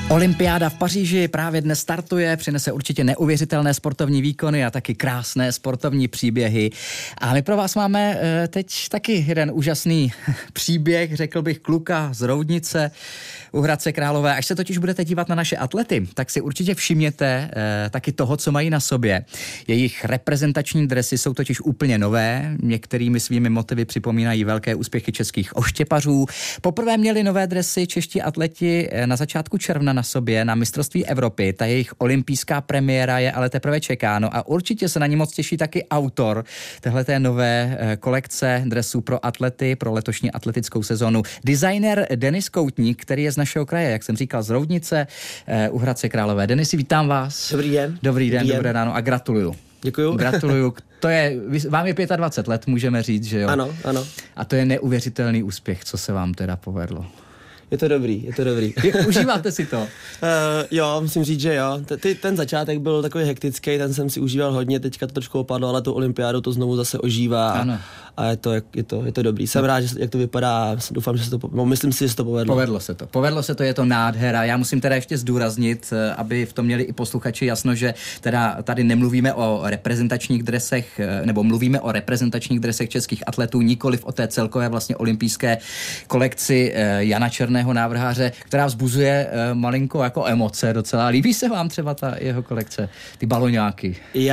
Olympiáda v Paříži právě dnes startuje, přinese určitě neuvěřitelné sportovní výkony a taky krásné sportovní příběhy. A my pro vás máme teď taky jeden úžasný příběh, řekl bych, kluka z Roudnice u Hradce Králové. Až se totiž budete dívat na naše atlety, tak si určitě všimněte taky toho, co mají na sobě. Jejich reprezentační dresy jsou totiž úplně nové, některými svými motivy připomínají velké úspěchy českých oštěpařů. Poprvé měli nové dresy čeští atleti na začátku června na sobě na mistrovství Evropy. Ta jejich olympijská premiéra je ale teprve čekáno a určitě se na ní moc těší taky autor téhleté nové kolekce dresů pro atlety pro letošní atletickou sezonu. Designer Denis Koutník, který je z našeho kraje, jak jsem říkal, z Roudnice u Hradce Králové. Denisi, vítám vás. Dobrý den. Dobrý den, dobré ráno a gratuluju. Děkuju. Gratuluju. To je, vám je 25 let, můžeme říct, že jo? Ano, ano. A to je neuvěřitelný úspěch, co se vám teda povedlo. Je to dobrý. Užíváte si to? Jo, musím říct, že jo. Ten začátek byl takový hektický, ten jsem si užíval hodně, teďka to trošku opadlo, ale tu olympiádu to znovu zase ožívá. Ano. A je to dobrý. Jsem rád, jak to vypadá, doufám, že se to myslím si, že se to povedlo. Povedlo se to, je to nádhera. Já musím teda ještě zdůraznit, aby v tom měli i posluchači jasno, že teda tady nemluvíme o reprezentačních dresech, nebo mluvíme o reprezentačních dresech českých atletů, nikoliv o té celkové vlastně olympijské kolekci Jana Černého návrháře, která vzbuzuje malinko jako emoce docela. Líbí se vám třeba ta jeho kolekce, ty baloňáky?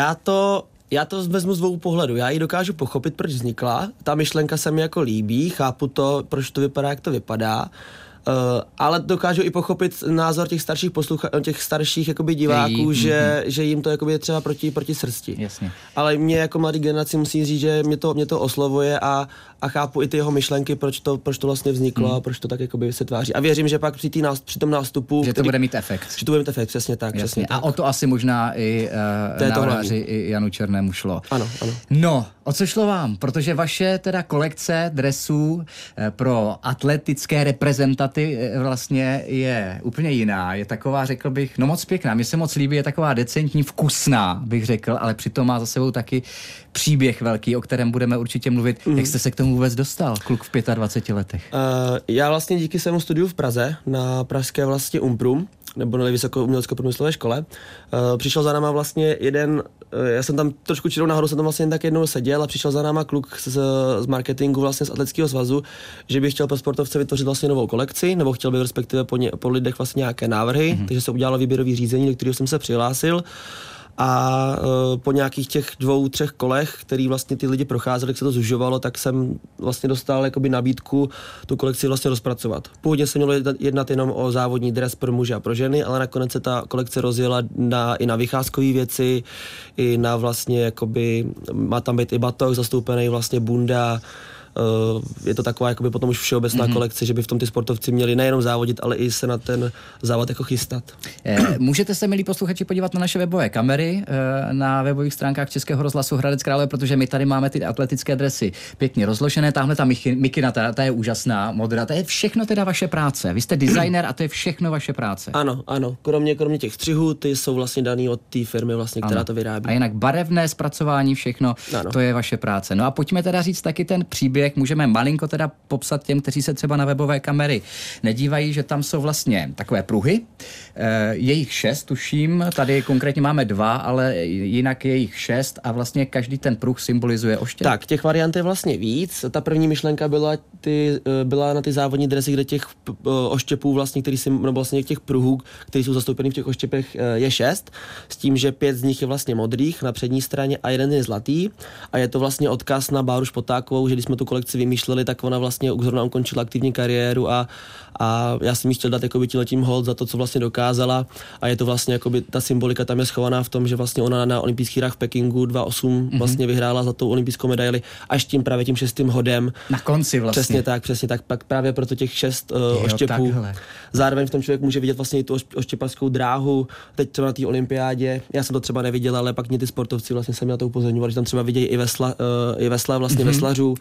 Já to vezmu z dvou pohledů. Já ji dokážu pochopit, proč vznikla. Ta myšlenka se mi jako líbí, chápu to, proč to vypadá, jak to vypadá. Ale dokážu i pochopit názor těch starších jakoby diváků, že jim to jakoby je třeba proti srsti. Jasně. Ale mě jako mladý generaci musí říct, že mě to oslovuje a chápu i ty jeho myšlenky, proč to vlastně vzniklo a proč to tak jakoby se tváří. A věřím, že pak při tom nástupu... Že to bude mít efekt. Že to bude mít efekt, přesně tak. Přesně a tak. o to asi možná i návrháři i Janu Černému šlo. Ano. No, o co šlo vám? Protože vaše teda kolekce dresů pro atletické reprezentaty vlastně je úplně jiná. Je taková, řekl bych, no moc pěkná. Mně se moc líbí, je taková decentní, vkusná, bych řekl, ale přitom má za sebou taky příběh velký, o kterém budeme určitě mluvit. Jak jste se k tomu vůbec dostal, kluk v 25 letech? Já vlastně díky svému studiu v Praze, na pražské vlastně Umprum, nebo na Vysokou-umělecko-průmyslové škole, přišel za náma vlastně já jsem tam trošku čirou náhodou, jsem tam vlastně jen tak jednou seděl a přišel za náma kluk z marketingu vlastně z Atletického svazu, že by chtěl pro sportovce vytvořit vlastně novou kolekci, nebo chtěl by respektive po lidech vlastně nějaké návrhy, takže se udělalo výběrový řízení, do kterého jsem se přihlásil. A po nějakých těch 2-3 kolech, který vlastně ty lidi procházeli, jak se to zužovalo, tak jsem vlastně dostal jakoby nabídku tu kolekci vlastně rozpracovat. Původně se mělo jednat jenom o závodní dres pro muže a pro ženy, ale nakonec se ta kolekce rozjela i na vycházkové věci, i na vlastně jakoby, má tam být i batoh zastoupený, vlastně bunda. Je to taková jakoby potom už všeobecná kolekce, že by v tom ty sportovci měli nejenom závodit, ale i se na ten závod jako chystat. Můžete se, milí posluchači, podívat na naše webové kamery na webových stránkách Českého rozhlasu Hradec Králové, protože my tady máme ty atletické dresy pěkně rozložené. Tamhle ta mikina, ta je úžasná, modrá. To je všechno teda vaše práce. Vy jste designer a to je všechno vaše práce. Ano. Kromě těch střihů, ty jsou vlastně daný od té firmy, vlastně, která to vyrábí. A jinak barevné zpracování, všechno, to je vaše práce. No a pojďme teda říct taky ten příběh. Můžeme malinko teda popsat těm, kteří se třeba na webové kamery nedívají, že tam jsou vlastně takové pruhy. Je jich 6, tuším, tady konkrétně máme 2, ale jinak je jich 6 a vlastně každý ten pruh symbolizuje oštěp. Tak, těch variant je vlastně víc. Ta první myšlenka byla na ty závodní dresy, kde těch oštěpů vlastně, vlastně těch pruhů, které jsou zastoupeny v těch oštěpech, je 6, s tím, že 5 z nich je vlastně modrých na přední straně a 1 je zlatý a je to vlastně odkaz na Báru Špotákovou, že když jsme tu kolekci vymýšleli, tak ona vlastně zrovna ukončila aktivní kariéru a já jsem jí chtěl dát jakoby tímhletím hold za to, co vlastně dokázala a je to vlastně jakoby ta symbolika tam je schovaná v tom, že vlastně ona na olympijských hrách v Pekingu 2008 vlastně vyhrála za tou olympijskou medaili až právě tím 6. hodem. Na konci vlastně. Přesně tak, pak právě proto těch 6 oštěpů. Zároveň v tom člověk může vidět vlastně i tu oštěpařskou dráhu, teď třeba na té olympiádě. Já jsem to třeba neviděl, ale pak mě ty sportovci vlastně se mě na to upozorňovali, že tam třeba vidějí i vesla vlastně veslařů,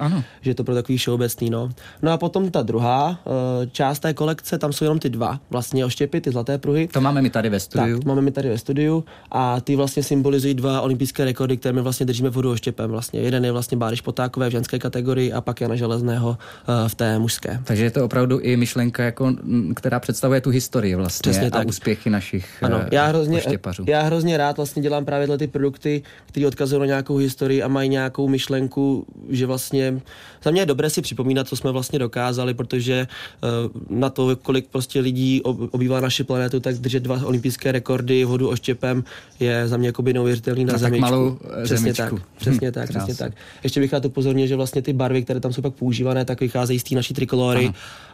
že je to pro takový všeobecný, no. No a potom ta druhá část té kolekce, tam jsou jenom ty dva vlastně oštěpy, ty zlaté pruhy. To máme my tady ve studiu. Tak, máme my tady ve studiu a ty vlastně symbolizují dva olympijské rekordy, které my vlastně držíme vodu oštěpem vlastně. Jeden je vlastně Báry Špotákové v ženské kategorii a pak Jana Železného v té mužské. Takže je to opravdu i myšlenka, jako, která představuje tu historii vlastně. Přesně a tak. Úspěchy našich oštěpařů. Já hrozně rád vlastně dělám právě ty produkty, které odkazují na nějakou historii a mají nějakou myšlenku, že vlastně za mě je dobré si připomínat, co jsme vlastně dokázali, protože na to, kolik prostě lidí obývá naši planetu, tak držet dva olympijské rekordy vodu oštěpem je za mě jakoby neuvěřitelný na zemičku. Malou Přesně tak. Ještě bych rád upozornil, že vlastně ty barvy, které tam jsou pak používané, tak vycházejí z té naší trikolory.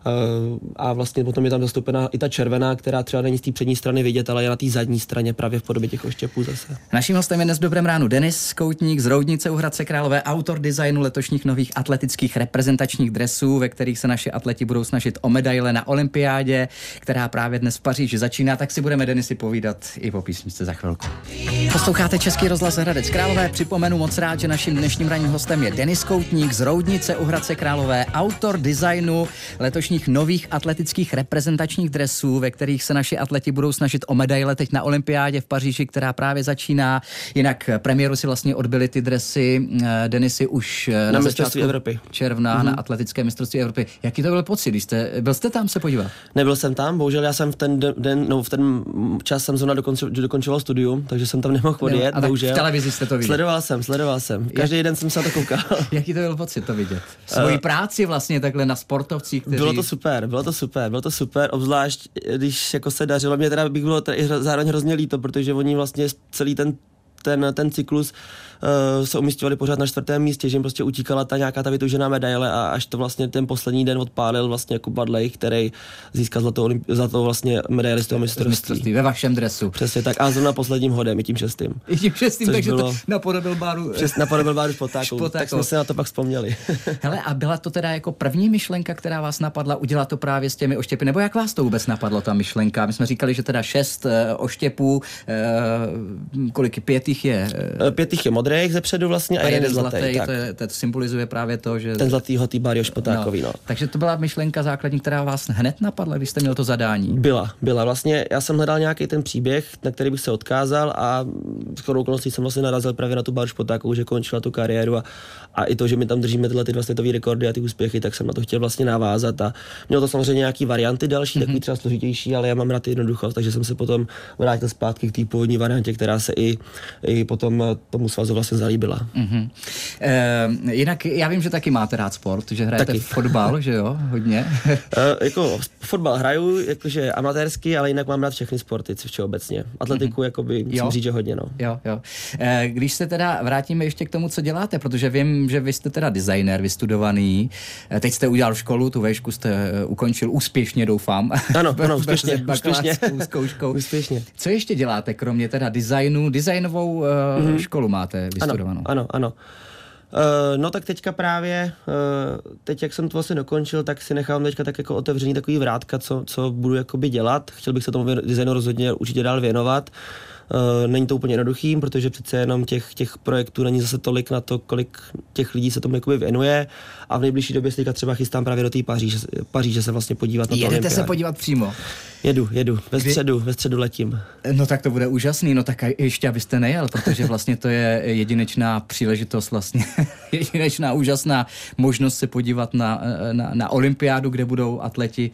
A vlastně potom je tam zastoupena i ta červená, která třeba není z té přední strany vidět, ale je na té zadní straně právě v podobě těch oštěpů zase. Naším hostem je dnes v Dobrém ránu Denis Koutník z Roudnice u Hradce Králové, autor designu letošních nových atletických reprezentačních dresů, ve kterých se naši atleti budou snažit o medaile na olympiádě, která právě dnes v Paříži začíná, tak si budeme Denisy povídat i po písničce za chvilku. Posloucháte Český rozhlas Hradec Králové. Připomenu moc rád, že naším dnešním ranním hostem je Denis Koutník z Roudnice u Hradce Králové, autor designu letošních nových atletických reprezentačních dresů, ve kterých se naši atleti budou snažit o medaile teď na olympiádě v Paříži, která právě začíná. Jinak premiéru si vlastně odbyly ty dresy Denisy už na mistrovství Evropy června na atletické mistrovství Evropy. Jaký to byl pocit, když byl jste tam se podívat? Nebyl jsem tam, bohužel já jsem v ten čas jsem zrovna dokončoval studium, takže jsem tam nemohl odjet, bohužel. V televizi jste to viděl? Sledoval jsem. Každý den jsem se na to koukal. Jaký to byl pocit to vidět? Svoji práci vlastně takhle na sportovcích, kteří... Bylo to super, obzvlášť když jako se dařilo, mě teda bych bylo zároveň hrozně líto, protože oni vlastně celý ten cyklus se umístěvali pořád na 4. místě, že jim prostě utíkala nějaká ta vytoužená medaile a až to vlastně ten poslední den odpálil vlastně jako Badlej, který získal zlatou vlastně medaili z toho mistrovství. Ve vašem dresu. Přesně tak, a zrovna posledním hodem, i tím šestým. Takže to napodobil Báru. Napodobil Báru Špotákovou. Tak jsme se na to pak vzpomněli. Hele, a byla to teda jako první myšlenka, která vás napadla udělat to právě s těmi oštěpy, nebo jak vás to vůbec napadlo, ta myšlenka? My jsme říkali, že teda 6 oštěpů, kolik 5 jich je? 5 jich je modrých zepředu vlastně a jeden zlatý. To symbolizuje právě to, že... Ten zlatýho, ty Báry Špotákový, no. Takže to byla myšlenka základní, která vás hned napadla, když jste měl to zadání? Byla. Vlastně já jsem hledal nějaký ten příběh, na který bych se odkázal a shodou okolností jsem vlastně narazil právě na tu Báru Špotákovou, že končila tu kariéru a i to, že my tam držíme tyhle ty dva světové rekordy a ty úspěchy, tak jsem na to chtěl vlastně navázat a mělo to samozřejmě nějaký varianty další, takový třeba složitější, ale já mám rád jednoduchost, takže jsem se potom vrátil zpátky k té původní variantě, která se i potom tomu svazu vlastně zalíbila. Jinak já vím, že taky máte rád sport, že hrajete fotbal, že jo, hodně. Jako fotbal hraju, jakože amatérsky, ale jinak mám rád všechny sporty všeobecně. Atletiku, jakoby, musím říct, že hodně, no. Jo. Když se teda vrátíme ještě k tomu, co děláte, protože vím, že vy jste teda designer, vystudovaný, teď jste udělal školu, tu vešku jste ukončil úspěšně, doufám. Ano, úspěšně. Úspěšně. Co ještě děláte, kromě teda designu, designovou školu máte vystudovanou? Ano. No tak teďka právě, teď jak jsem to vlastně dokončil, tak si nechám teďka tak jako otevřený takový vrátka, co budu jakoby dělat. Chtěl bych se tomu designu rozhodně určitě dál věnovat. Není to úplně jednoduchým, protože přece jenom těch projektů není zase tolik na to, kolik těch lidí se tomu jakoby věnuje a v nejbližší době se třeba chystám právě do té Paříže se vlastně podívat na to. Jedete se podívat přímo? Jedu. Ve středu letím. No tak to bude úžasný, no tak ještě abyste nejel, protože vlastně to je jedinečná příležitost vlastně, jedinečná úžasná možnost se podívat na olympiádu, kde budou atleti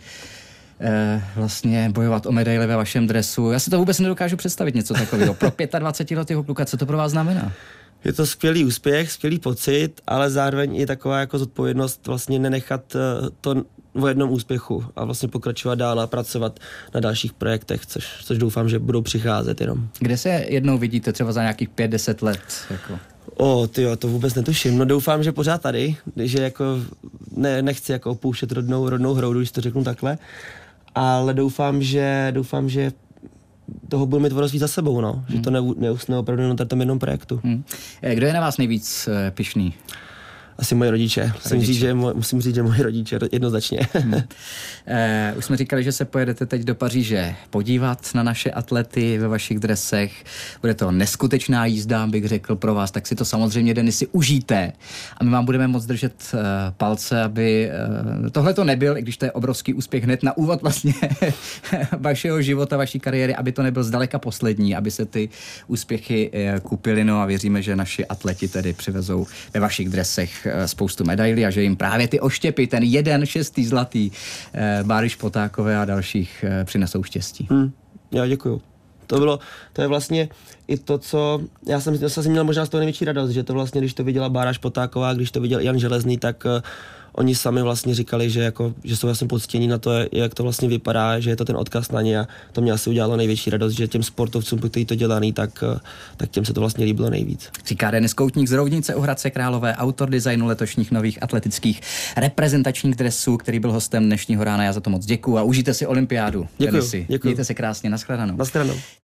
vlastně bojovat o medaile ve vašem dresu. Já si to vůbec nedokážu představit něco takového. Pro 25letého kluka, co to pro vás znamená? Je to skvělý úspěch, skvělý pocit, ale zároveň i taková jako zodpovědnost vlastně nenechat to o jednom úspěchu a vlastně pokračovat dál a pracovat na dalších projektech, což doufám, že budou přicházet jenom. Kde se jednou vidíte, třeba za nějakých 5-10 let? Jako? To vůbec netuším. No doufám, že pořád tady, že jako nechci jako opouštět rodnou hroudu, když to řeknu takhle, ale doufám, že toho budu mít o víc za sebou, no. Že to neusne opravdu na tom jednom projektu. Kdo je na vás nejvíc pyšný? Asi moje rodiče. Musím říct, že moje rodiče jednoznačně. Už jsme říkali, že se pojedete teď do Paříže podívat na naše atlety ve vašich dresech. Bude to neskutečná jízda, bych řekl pro vás, tak si to samozřejmě, Denisy, užijte. A my vám budeme moc držet palce, aby tohle to nebyl, i když to je obrovský úspěch hned na úvod vlastně vašeho života, vaší kariéry, aby to nebyl zdaleka poslední, aby se ty úspěchy kupily, no a věříme, že naši atleti tedy přivezou ve vašich dresech spoustu medailí a že jim právě ty oštěpy, ten 6. zlatý Báry Špotákové a dalších přinesou štěstí. Já děkuju. To je vlastně i to, co já jsem měl možná z toho největší radost, že to vlastně, když to viděla Bára Špotáková, když to viděl Jan Železný, tak oni sami vlastně říkali, že jsou vlastně poctění na to, jak to vlastně vypadá, že je to ten odkaz na ně a to mě asi udělalo největší radost, že těm sportovcům, kteří to dělaný, tak těm se to vlastně líbilo nejvíc. Říká Denis Koutník z Roudnice u Hradce Králové, autor designu letošních nových atletických reprezentačních dresů, který byl hostem dnešního rána. Já za to moc děkuju a užijte si olympiádu. Děkuju. Mějte se krásně, nashledanou. Nashledanou.